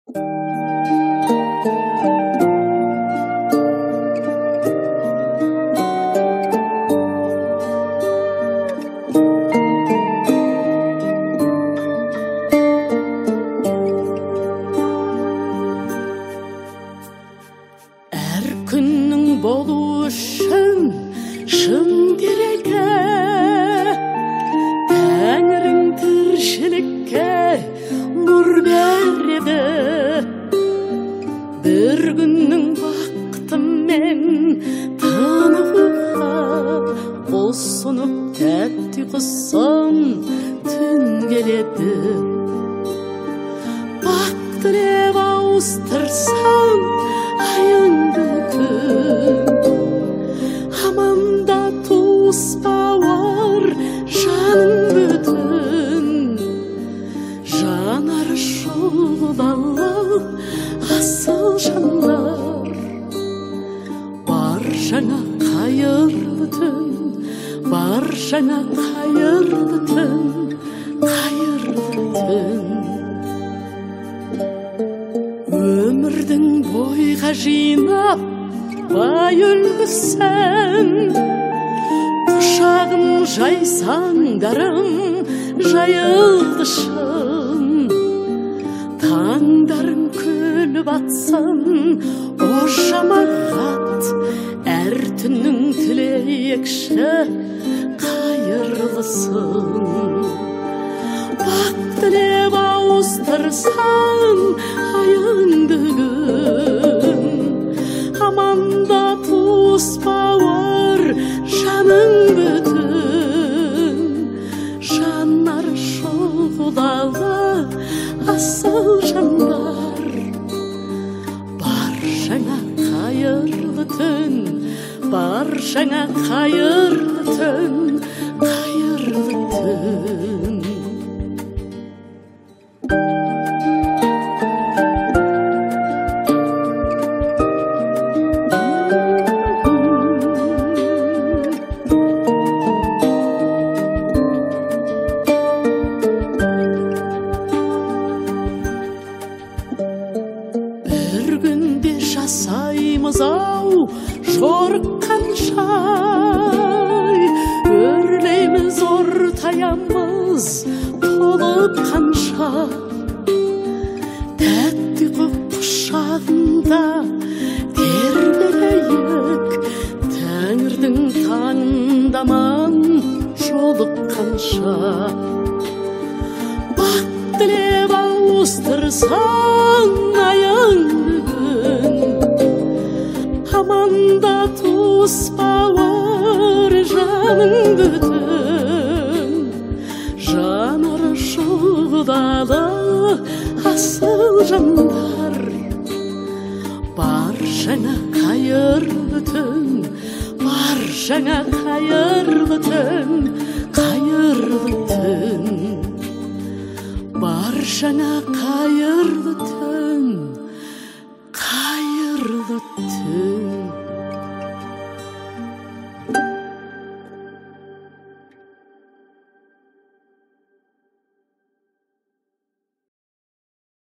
күннің болу үшін шын керегі тәңірің тіршілікке нұр береді. бір күннің бақытымен тынығуға ұсынып тәтті ұйқысын түн келеді. бақ тілеп ауыстырсам айыңды аманда туыспауыр жаның бүтін. жанары шұғылалық асыл жандар бар жаңа қайырлы түн, бар жаңа қайырлы түн, қайырлы түн. өмірдің бойға жинап бай үлгісін құшағын жайсаңдарым жайылды шын. таңдарың күліп атсын о жамағат, әр түннің тілекші қайырлысын. бақ тілеп ауыстырсам айыңды аманда туыспауыр жаның бүтін. жанары шұғылалы асыл жандар бар жаңа қайырлы түн, бар жаңа қайырлы түн, қайырлы түн. бір күнде жасаймыз ау жорыққаншай, өрлейміз ортаямыз толып қанша. тәтті құшағында тербелейік тәңірдің таңдаман жолыққанша. бақ тілеп ауыстырсаң айыңды аманда туыспауыр жаның бүтін. жанары шұғылалы асыл жандар бар жаңа қайырлы түн, бар жаңа қайырлы түн, қайырлы түн. бар жаңа қайырлы түн, қайырлы түн.